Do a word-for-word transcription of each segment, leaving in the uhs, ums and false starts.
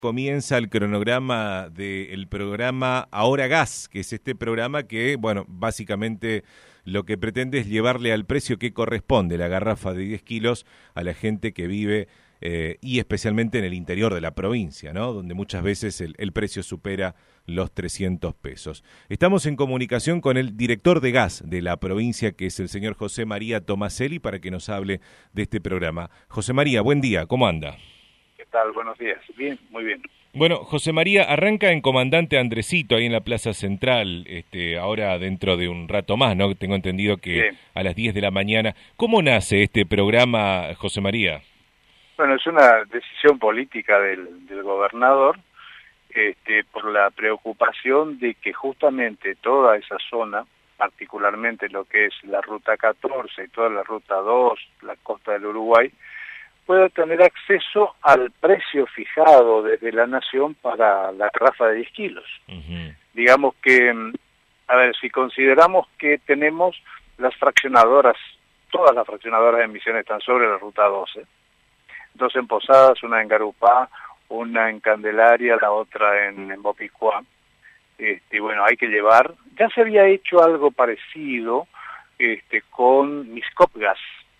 Comienza el cronograma del programa Ahora Gas, que es este programa que, bueno, básicamente lo que pretende es llevarle al precio que corresponde la garrafa de diez kilos a la gente que vive eh, y especialmente en el interior de la provincia, ¿no? Donde muchas veces el, el precio supera los trescientos pesos. Estamos en comunicación con el director de gas de la provincia, que es el señor José María Tomaselli, para que nos hable de este programa. José María, buen día, ¿cómo anda? ¿Qué tal? Buenos días. Bien, muy bien. Bueno, José María, arranca en Comandante Andresito, ahí en la Plaza Central, este, ahora dentro de un rato más, ¿no? Tengo entendido que Bien. A las diez de la mañana. ¿Cómo nace este programa, José María? Bueno, es una decisión política del, del gobernador, este, por la preocupación de que justamente toda esa zona, particularmente lo que es la Ruta catorce y toda la Ruta dos, la costa del Uruguay, pueda tener acceso al precio fijado desde la Nación para la garrafa de diez kilos. Uh-huh. Digamos que, a ver, si consideramos que tenemos las fraccionadoras, todas las fraccionadoras de emisiones están sobre la Ruta doce, dos en Posadas, una en Garupá, una en Candelaria, la otra en, en Bopicuá. Este, bueno, hay que llevar, ya se había hecho algo parecido este, con Miscopgas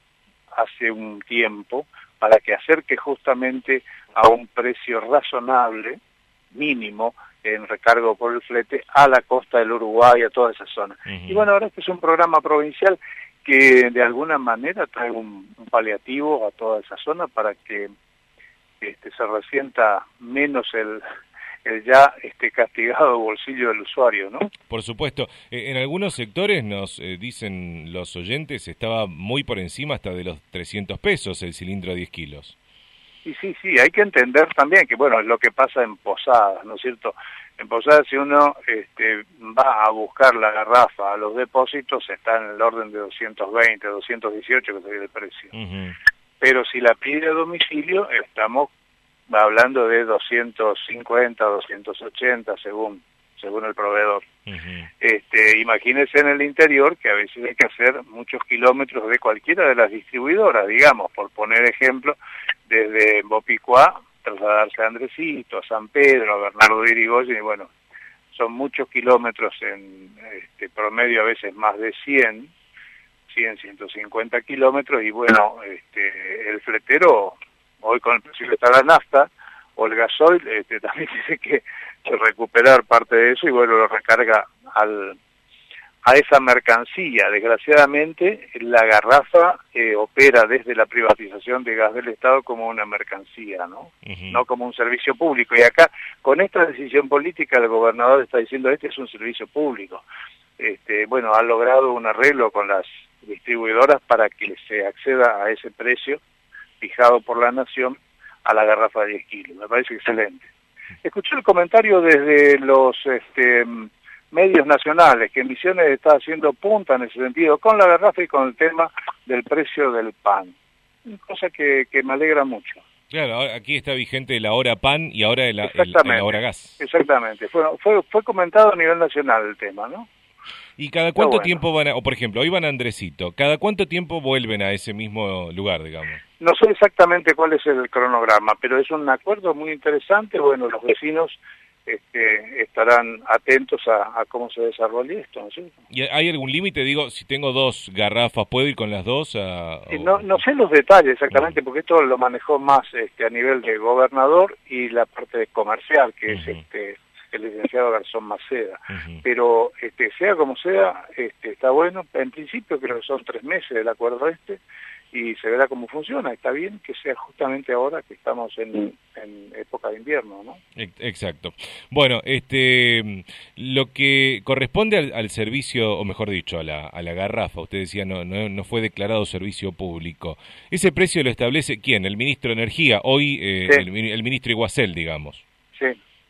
hace un tiempo, para que acerque justamente a un precio razonable, mínimo, en recargo por el flete, a la costa del Uruguay, a toda esa zona. Uh-huh. Y bueno, ahora este es un programa provincial que de alguna manera trae un, un paliativo a toda esa zona para que este, se resienta menos el... el ya este castigado bolsillo del usuario, ¿no? Por supuesto. Eh, en algunos sectores, nos eh, dicen los oyentes, estaba muy por encima hasta de los trescientos pesos el cilindro de diez kilos. Y sí, sí, hay que entender también que, bueno, es lo que pasa en Posadas, ¿no es cierto? En Posadas, si uno este, va a buscar la garrafa a los depósitos, está en el orden de doscientos veinte, doscientos dieciocho, que sería el precio. Uh-huh. Pero si la pide a domicilio, estamos hablando de doscientos cincuenta, doscientos ochenta según según el proveedor. Uh-huh. Este, imagínense en el interior que a veces hay que hacer muchos kilómetros de cualquiera de las distribuidoras, digamos, por poner ejemplo, desde Bopicuá, trasladarse a Andresito, a San Pedro, a Bernardo de Irigoyen, y bueno, son muchos kilómetros en este, promedio, a veces más de cien, ciento cincuenta kilómetros, y bueno, este, el fletero, hoy con el precio que está la nafta o el gasoil, este, también tiene que, que recuperar parte de eso y bueno, lo recarga al, a esa mercancía. Desgraciadamente, la garrafa eh, opera desde la privatización de gas del Estado como una mercancía, ¿no? Uh-huh. No como un servicio público. Y acá, con esta decisión política, el gobernador está diciendo este es un servicio público. Este, bueno, ha logrado un arreglo con las distribuidoras para que se acceda a ese precio fijado por la Nación a la garrafa de diez kilos. Me parece excelente. Escuché el comentario desde los este, medios nacionales, que Misiones está haciendo punta en ese sentido, con la garrafa y con el tema del precio del pan. Cosa que, que me alegra mucho. Claro, aquí está vigente la hora pan y ahora la, el, la hora gas. Exactamente. Fue, fue, fue comentado a nivel nacional el tema, ¿no? ¿Y cada cuánto bueno. tiempo van a, o por ejemplo, hoy van a Andresito, cada cuánto tiempo vuelven a ese mismo lugar, digamos? No sé exactamente cuál es el cronograma, pero es un acuerdo muy interesante. Bueno, los vecinos este, estarán atentos a, a cómo se desarrolla esto, ¿no es cierto? ¿Y hay algún límite? Digo, si tengo dos garrafas, ¿puedo ir con las dos? A, o... no, no sé los detalles exactamente, uh-huh. porque esto lo manejó más este, a nivel de gobernador y la parte de comercial, que uh-huh. es este el licenciado Garzón Maceda. Uh-huh. Pero este, sea como sea, este, está bueno. En principio creo que son tres meses el acuerdo este, y se verá cómo funciona. Está bien que sea justamente ahora que estamos en, en época de invierno, ¿no? Exacto. Bueno, este, lo que corresponde al, al servicio, o mejor dicho, a la, a la garrafa, usted decía no, no, no fue declarado servicio público. ¿Ese precio lo establece quién? ¿El ministro de Energía? Hoy eh, sí. el, el ministro Iguacel, digamos. Sí.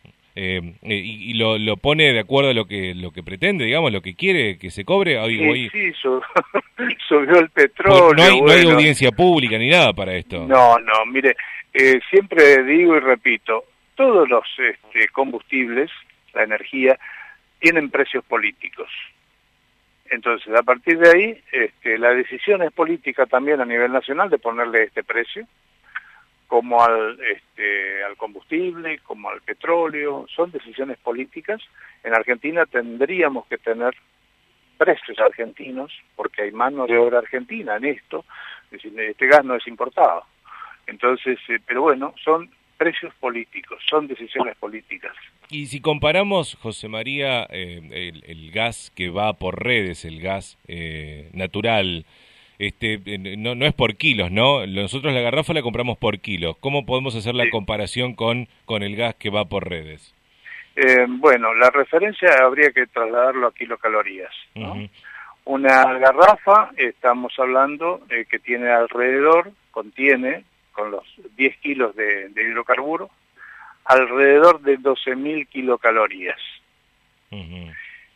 Eh, y, y lo, lo pone de acuerdo a lo que lo que pretende, digamos, lo que quiere que se cobre. Hoy, sí, hoy... sí, sub, subió el petróleo. No hay, bueno. no hay audiencia pública ni nada para esto. No, no, mire, eh, siempre digo y repito, todos los este, combustibles, la energía, tienen precios políticos. Entonces, a partir de ahí, este, la decisión es política también a nivel nacional de ponerle este precio. como al, este, al combustible, como al petróleo, son decisiones políticas. En Argentina tendríamos que tener precios argentinos, porque hay mano de obra argentina en esto, es decir, este gas no es importado. Entonces, eh, pero bueno, son precios políticos, son decisiones políticas. Y si comparamos, José María, eh, el, el gas que va por redes, el gas eh, natural, este, no, no es por kilos, ¿no? Nosotros la garrafa la compramos por kilos. ¿Cómo podemos hacer la Sí. comparación con, con el gas que va por redes? Eh, bueno, la referencia habría que trasladarlo a kilocalorías, ¿no? Uh-huh. Una garrafa, estamos hablando eh, que tiene alrededor, contiene, con los diez kilos de, de hidrocarburo, alrededor de doce mil kilocalorías. Uh-huh.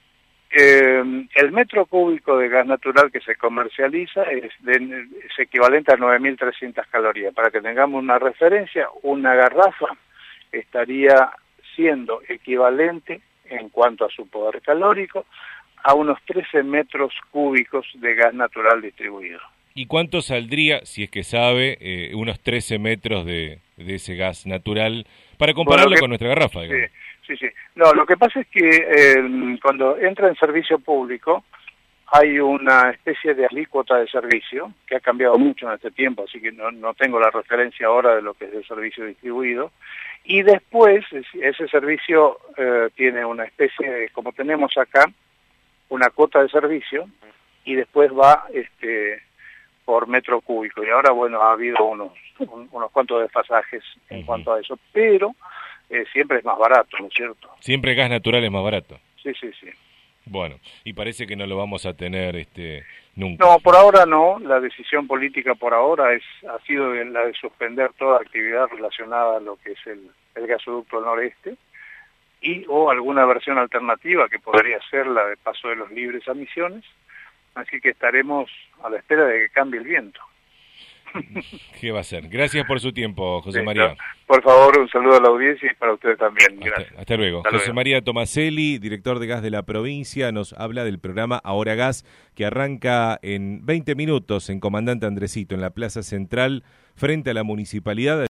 Eh, el metro cúbico de gas natural que se comercializa es, de, es equivalente a nueve mil trescientas calorías. Para que tengamos una referencia, una garrafa estaría siendo equivalente en cuanto a su poder calórico a unos trece metros cúbicos de gas natural distribuido. ¿Y cuánto saldría, si es que sabe, eh, unos trece metros de, de ese gas natural para compararlo bueno, que, con nuestra garrafa? Digamos? Sí, sí, sí. No, lo que pasa es que eh, cuando entra en servicio público hay una especie de alícuota de servicio que ha cambiado mucho en este tiempo, así que no, no tengo la referencia ahora de lo que es el servicio distribuido. Y después ese servicio eh, tiene una especie de, como tenemos acá, una cuota de servicio y después va este por metro cúbico. Y ahora, bueno, ha habido unos, un, unos cuantos desfasajes en uh-huh. cuanto a eso, pero eh, siempre es más barato, ¿no es cierto? Siempre gas natural es más barato. Sí, sí, sí. Bueno, y parece que no lo vamos a tener este nunca. No, por ahora no. La decisión política por ahora es ha sido de, la de suspender toda actividad relacionada a lo que es el, el gasoducto noreste y o alguna versión alternativa que podría ser la de paso de los libres a Misiones. Así que estaremos a la espera de que cambie el viento. ¿Qué va a ser? Gracias por su tiempo, José sí, María. No. Por favor, un saludo a la audiencia y para ustedes también. Gracias. Hasta, hasta luego. Hasta José luego. María Tomaselli, director de Gas de la provincia, nos habla del programa Ahora Gas, que arranca en veinte minutos en Comandante Andresito, en la Plaza Central, frente a la Municipalidad.